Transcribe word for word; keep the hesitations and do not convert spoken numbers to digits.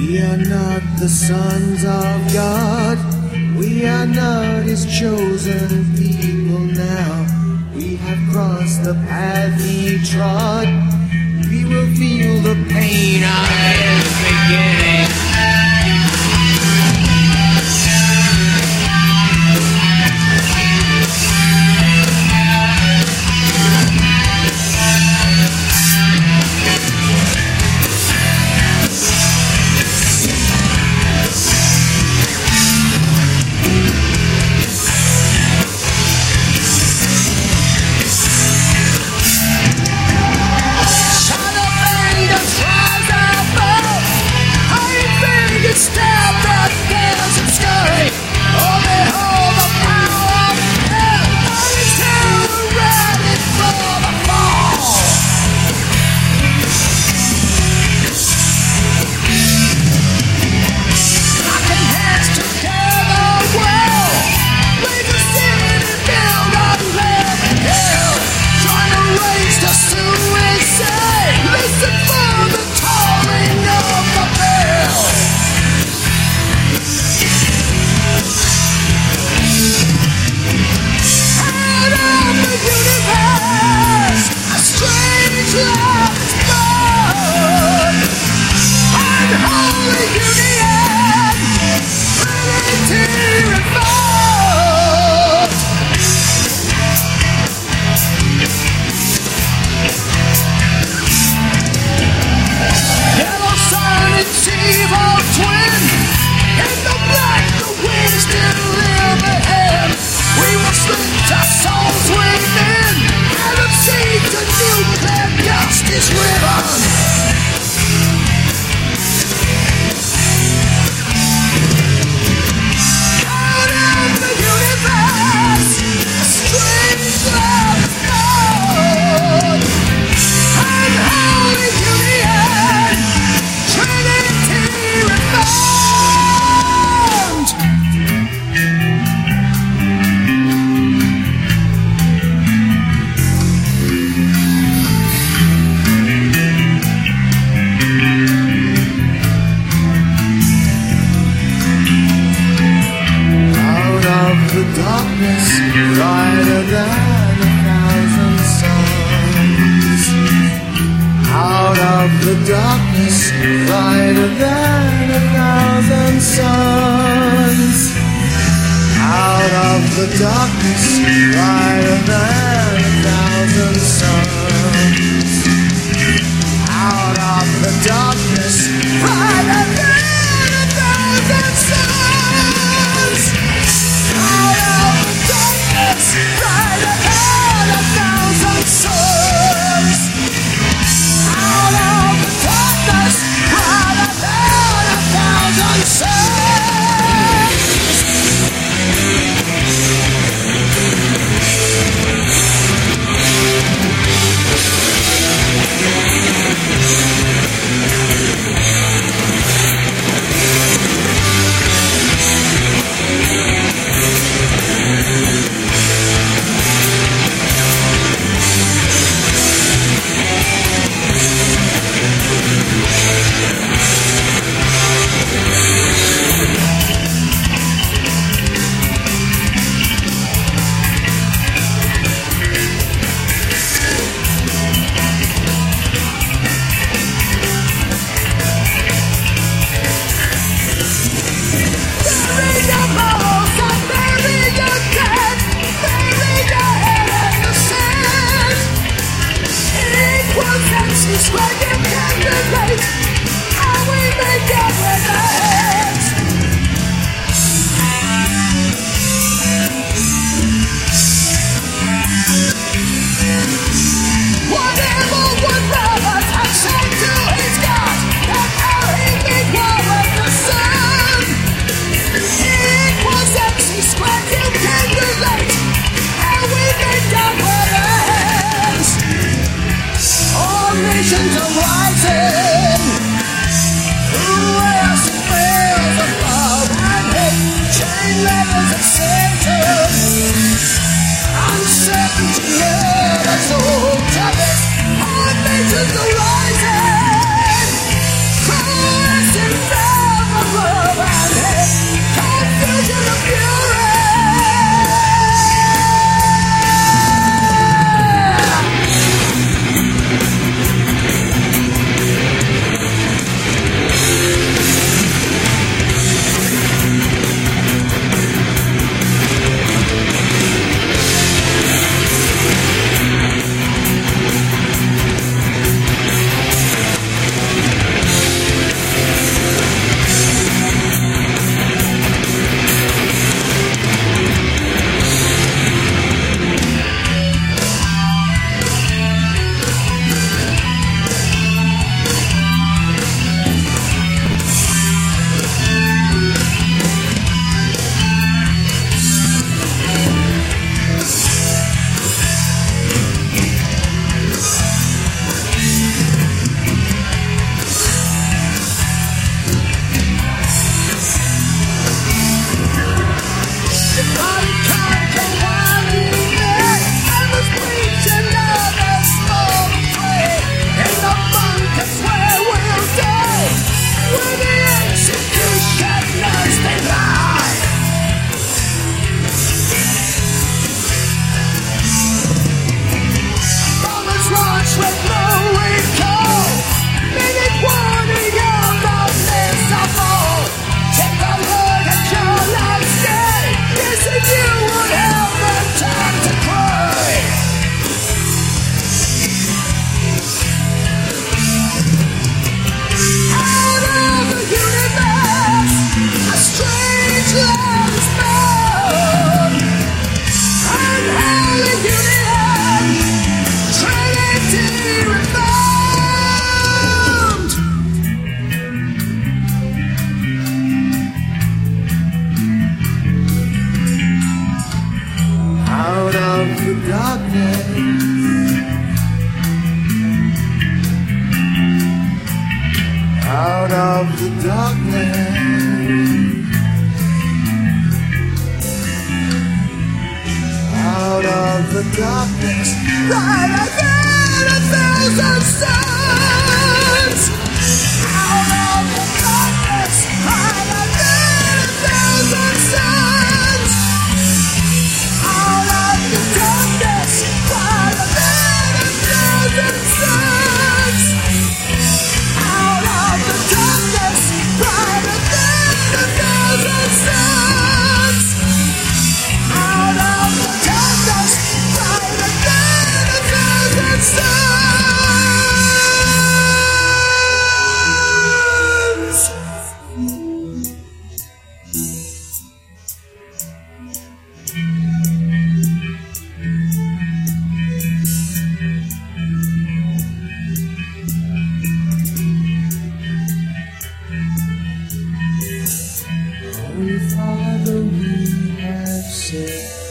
We are not the sons of God. We are not His chosen people now. We have crossed the path He trod. We will feel the pain of His beginning. Rising, rising, love and hate, confusion and fury. Out of the darkness, out of the darkness, brighter than a thousand suns. Out of the darkness, brighter than a thousand suns. Out of the darkness, brighter than a thousand suns. Out of the darkness, brighter than a thousand suns. Out of the darkness, brighter than a thousand Holy Father, we have sinned.